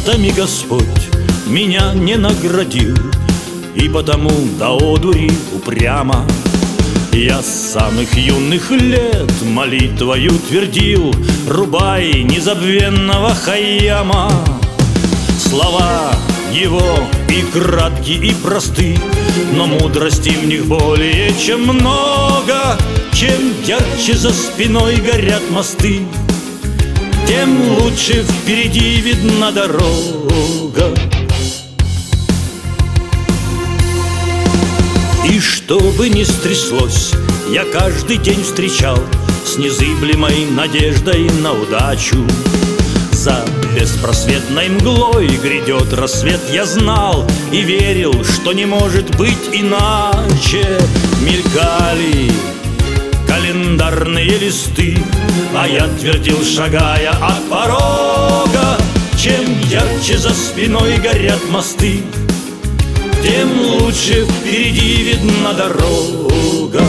талантами Господь меня не наградил, и потому до одури упрямо я с самых юных лет молитвою твердил: рубай незабвенного Хайяма. Слова его и кратки, и просты, но мудрости в них более чем много. Чем ярче за спиной горят мосты, тем лучше впереди видна дорога. И что бы ни стряслось, я каждый день встречал с незыблемой надеждой на удачу. За беспросветной мглой грядет рассвет, я знал и верил, что не может быть иначе. Мелькали календарные листы, а я твердил, шагая от порога: чем ярче за спиной горят мосты, тем лучше впереди видна дорога.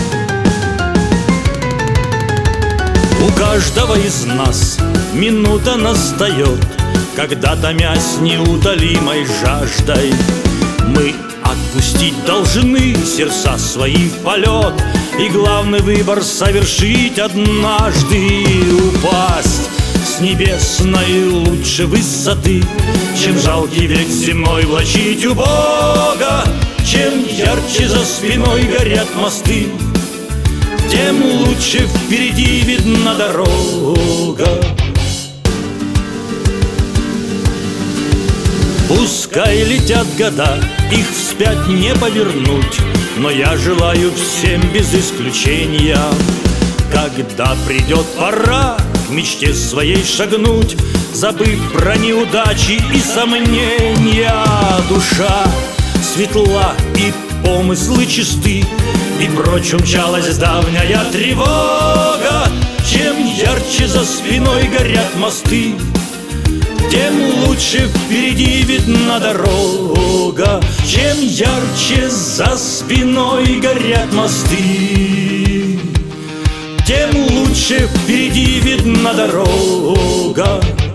У каждого из нас минута настает, когда, томясь неутолимой жаждой, мы отпустить должны сердца свои в полет и главный выбор совершить однажды. Упасть с небесной лучше высоты, чем жалкий век земной влачить убого. Чем ярче за спиной горят мосты, тем лучше впереди видна дорога. Пускай летят года, их вспять не повернуть, но я желаю всем без исключения, когда придет пора к мечте своей шагнуть, забыв про неудачи и сомнения. Душа светла и помыслы чисты, и прочь умчалась давняя тревога. Чем ярче за спиной горят мосты, тем лучше впереди видна дорога. Чем ярче за спиной горят мосты, тем лучше впереди видна дорога.